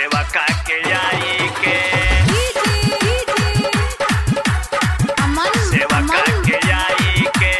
सेवा का के आई के सेवा का के आई के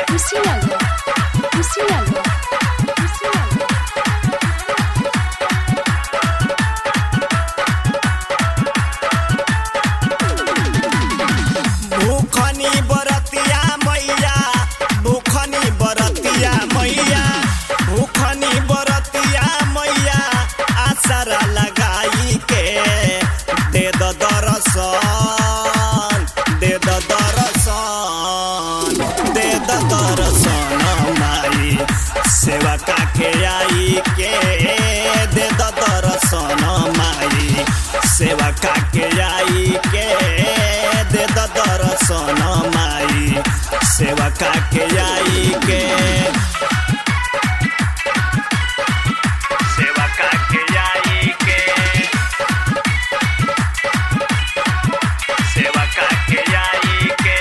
भूखनी बरतिया मैया भूखनी बरतिया मैया भूखनी बरतिया मैया आसरा लगाई के दे द दर्शन दे द दर्शन दे द दर्शन माई सेवा का के आई के दे द दर्शन माई सेवा का के आई के दे द दर्शन माई सेवा का के आई के सेवा का के आई के सेवा का के आई के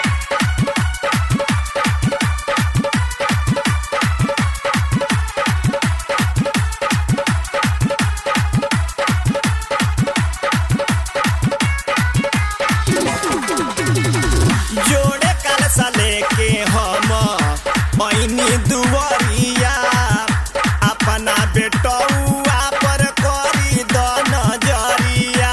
जोड़े कलसा लेके हम पैनी दुवरिया अपना बेटौआ पर करी द नजरिया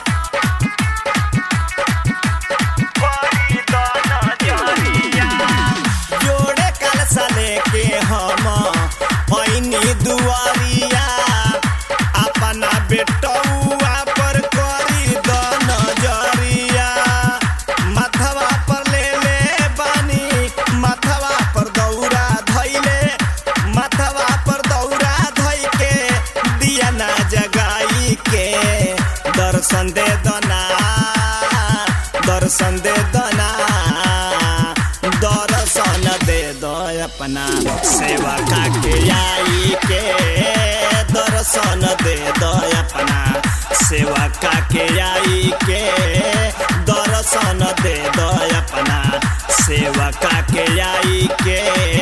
करी द नजरिया जोड़े कलसा लेके हम पैनी दुवरिया अपना बेटौआ पर करी द नजरिया माथवा पर ले ले बानी माथवा पर दौरा धैले माथवा पर दौरा धै के दिया ना जगाई के दर्शन दे दना दर्शन दे दना दर्शन दे दो अपना सेवा का के आई के दर्शन दे दो अपना सेवा का के आई के दर्शन दे दो अपना सेवा का के आई के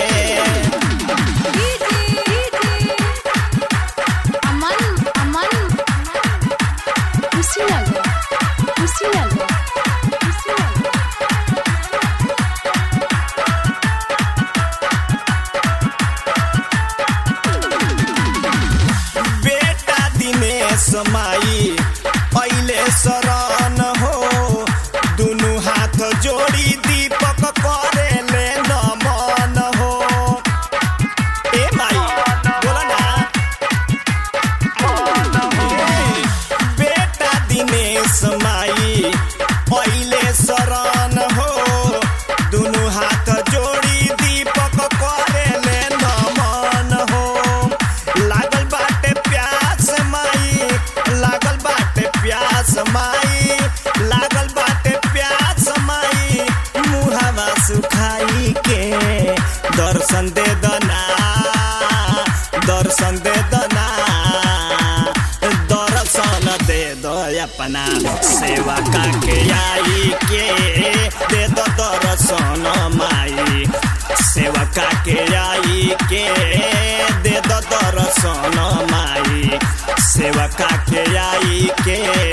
बेटा दिनेश माई पहले शरण हो दुनु हाथ जोड़ी दीपक करे ले नमन हो ए माई बोला ना बेटा दिनेश माई पहले शरण हो दुनु हाथ जोड़ी दीपक करे ले नमन हो लागल बाटे प्यास माई लागल बाटे प्यास माई लागल बाटे प्यास माई मुहावा सुखाई के दर्शन दे दना दर्शन दे दना दर्शन दे दो अपना सेवा का के आई के दे दो दर्शन माई सेवा का के आई के दे दो दर्शन माई सेवा का के आई के